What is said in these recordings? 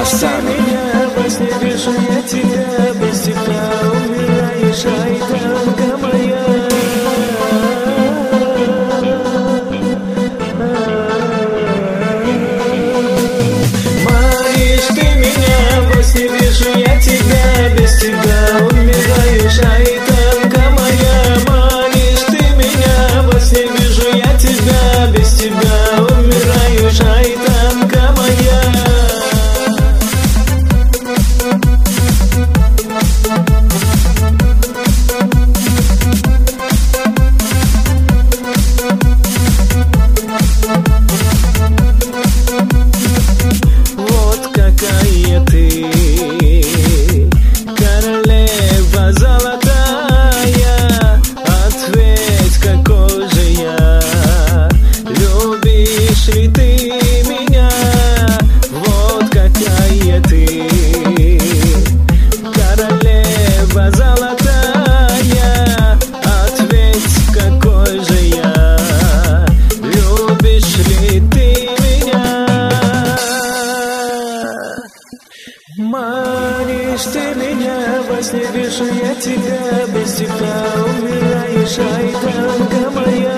Оксана. Во сне вижу я тебя, без тебя умираешь, айданка моя. Манишь ты меня, во сне вижу я тебя, без тебя умираешь, айданка моя. Манишь ты меня, во сне вижу я тебя, без тебя умираешь, айданка моя. Какая ты, королева золотая, ответь, какой же я, любишь ли ты меня? Вот какая ты, королева золотая, ответь, какой же я, любишь ли ты меня? Манишь ты меня, во сне вижу я тебя, без тебя умираешь, айданка моя.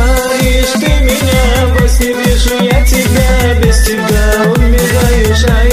Манишь ты меня, во сне вижу я тебя, без тебя умираешь, айданка моя.